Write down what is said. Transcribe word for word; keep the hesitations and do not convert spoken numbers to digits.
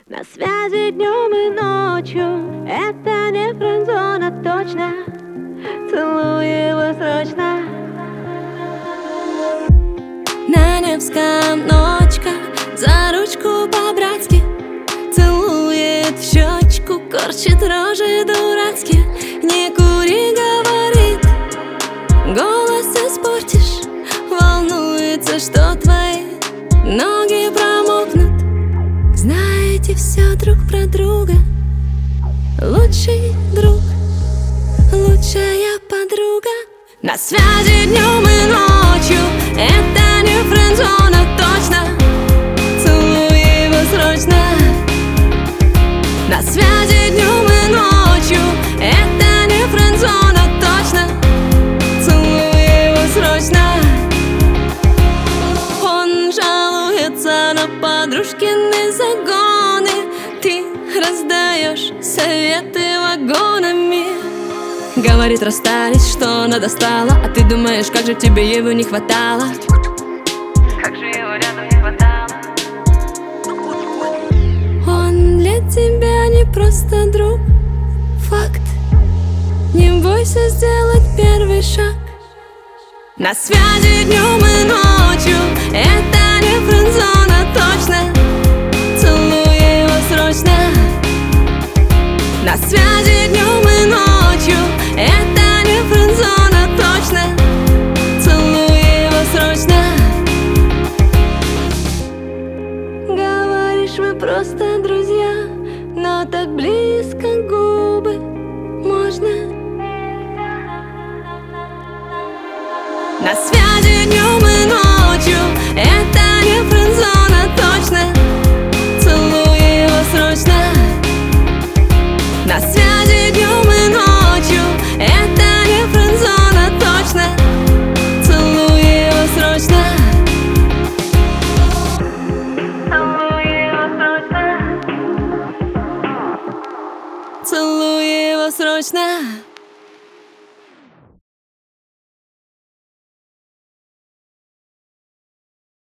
На связи днем и ночью, это не френдзона точно. Целуй его срочно. На Невском ночка, за ручку по-братски целует в щечку, корчит рожи дурацкие. Не кури, говорит, голос испортишь. Волнуется, что твои ноги промокнут. Знаете все друг про друга. Лучший друг, лучшая подруга. На связи днем и ночью, это не френдзона точно. Целуй его срочно. На связи днем и ночью, это не френдзона точно. Целуй его срочно. Он жалуется на подружкины загоны. Ты раздаешь советы вагонами. Говорит, расстались, что она достала. А ты думаешь, как же тебе его не хватало. Как же его рядом не хватало. Он для тебя не просто друг. Факт. Не бойся сделать первый шаг. На связи днем и ночью, это не френдзона точно. Целуй его срочно. На связи днем и ночью, это не френдзона точно. Целуй его срочно. Говоришь, мы просто друзья, но так близко губы можно. На связи днем и ночью, это не френдзона точно. Целуй его срочно. На связи днем и ночью, это не френдзона точно. Целуй его срочно. Целуй его срочно. Целуй его срочно.